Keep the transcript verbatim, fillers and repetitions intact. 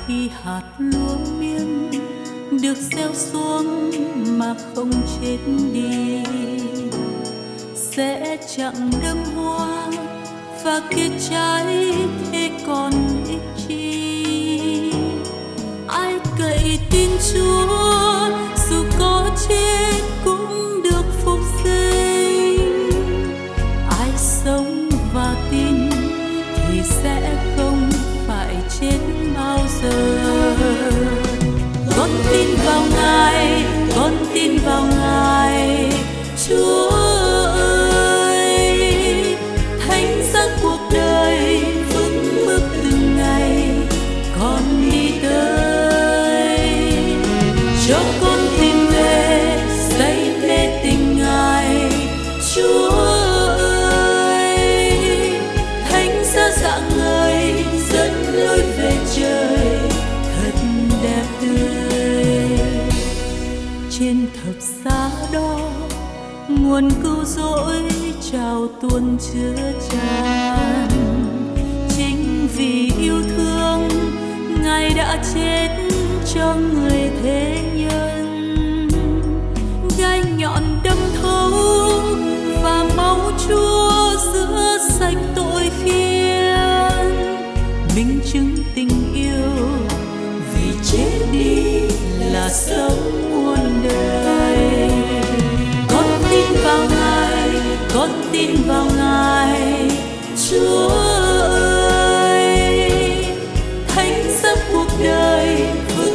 khi hạt lúa miên được gieo xuống mà không chết đi, sẽ chẳng đơm hoa và kết trái thế còn ích chi. Ai cậy tin Chúa dù có chết cũng được phục sinh, ai sống và tin thì sẽ không phải chết bao giờ. Con tin vào Ngài, con tin vào Ngài, Chúa ơi, thánh giá cuộc đời vững bước từng ngày con đi tới. Cho con tìm về say mê tình Ngài, Chúa ơi, thánh giá rạng ngời dẫn lối về trời thật đẹp tươi. Trên thập giá đó nguồn cứu rỗi trào tuôn chứa tràn, chính vì yêu thương Ngài đã chết cho người thế nhân. Gai nhọn đâm thấu và máu Chúa rửa sạch tội khiên, minh chứng tình yêu vì chết đi là sống muôn đời. Con tin vào Ngài, con tin vào Ngài, Chúa ơi, thánh giá cuộc đời